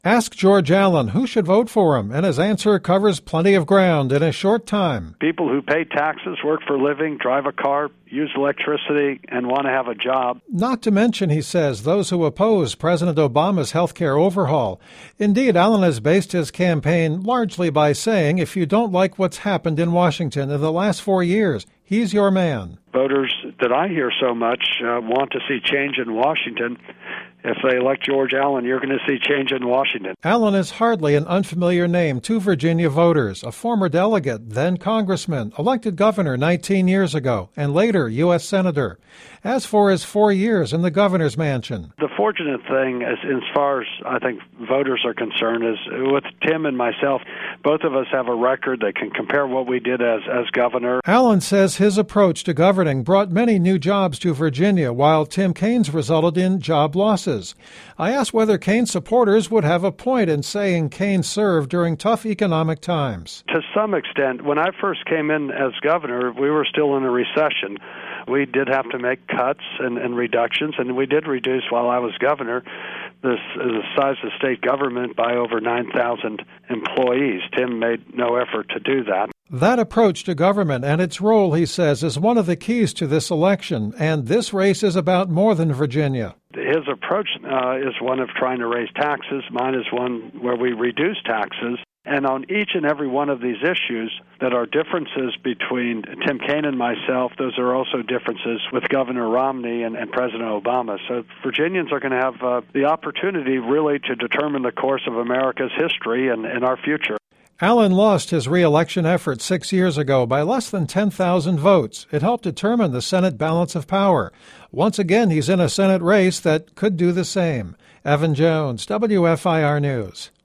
Ask George Allen who should vote for him, and his answer covers plenty of ground in a short time. People who pay taxes, work for a living, drive a car, use electricity, and want to have a job. Not to mention, he says, those who oppose President Obama's health care overhaul. Indeed, Allen has based his campaign largely by saying if you don't like what's happened in Washington in the last 4 years, he's your man. Voters that I hear so much want to see change in Washington. If they elect George Allen, you're going to see change in Washington. Allen is hardly an unfamiliar name to Virginia voters, a former delegate, then congressman, elected governor 19 years ago, and later U.S. senator. As for his 4 years in the governor's mansion. The fortunate thing, as far as I think voters are concerned, is with Tim and myself, both of us have a record that can compare what we did as governor. Allen says his approach to governing brought many new jobs to Virginia, while Tim Kaine's resulted in job losses. I asked whether Kaine supporters would have a point in saying Kaine served during tough economic times. To some extent, when I first came in as governor, we were still in a recession. We did have to make cuts and reductions, and we did reduce, while I was governor, the size of state government by over 9,000 employees. Tim made no effort to do that. That approach to government and its role, he says, is one of the keys to this election, and this race is about more than Virginia. His approach is one of trying to raise taxes. Mine is one where we reduce taxes. And on each and every one of these issues that are differences between Tim Kaine and myself, those are also differences with Governor Romney and President Obama. So Virginians are going to have the opportunity really to determine the course of America's history and our future. Allen lost his re-election effort 6 years ago by less than 10,000 votes. It helped determine the Senate balance of power. Once again, he's in a Senate race that could do the same. Evan Jones, WFIR News.